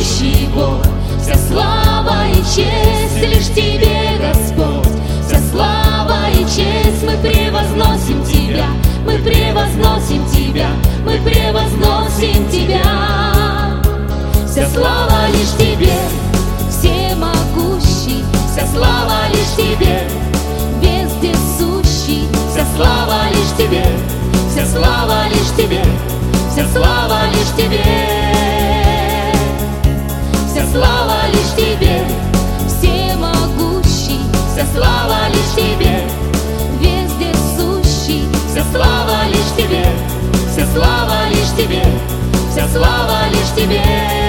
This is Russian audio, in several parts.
Всемогущий Бог, вся слава и честь лишь Тебе, Господь. Вся слава и честь, мы превозносим Тебя, мы превозносим Тебя, мы превозносим Тебя. Вся слава лишь Тебе, всемогущий, вся слава лишь Тебе, вездесущий. Вся слава лишь Тебе, вся слава лишь Тебе, вся слава лишь Тебе. Вся слава лишь Тебе, всемогущий, вся слава лишь Тебе, вездесущий. Вся слава лишь Тебе, вся слава лишь Тебе, вся слава лишь Тебе.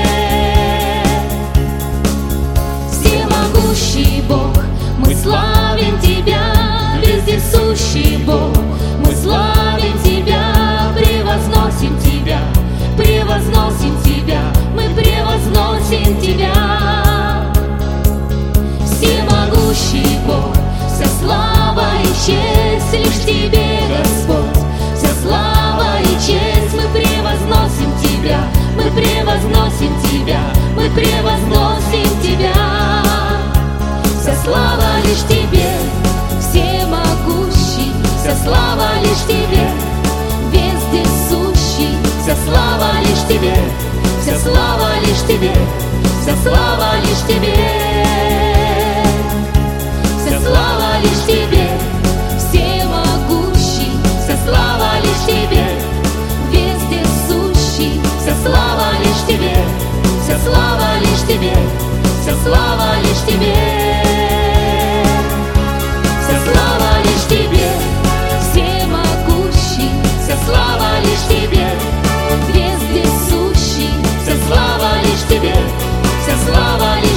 Всемогущий Бог, мы славим Тебя, вездесущий Бог, мы славим Тебя, превозносим Тебя, превозносим Тебя, мы превозносим Тебя. Всемогущий Бог, вся слава и честь лишь Тебе, Господь. Вся слава и честь, мы превозносим Тебя, мы превозносим Тебя, мы превозносим Тебя. Вся слава лишь Тебе, всемогущий, вся слава лишь Тебе, вездесущий. Вся слава лишь Тебе, вся слава лишь Тебе, вся слава лишь Тебе. Вся слава лишь Тебе, всемогущий, вся слава лишь Тебе, вездесущий. Вся слава лишь Тебе, вся слава лишь Тебе, вся слава лишь Тебе. Вся слава лишь Тебе, всемогущий, вся слава лишь Тебе, вездесущий. Вся слава лишь Тебе, вся слава лишь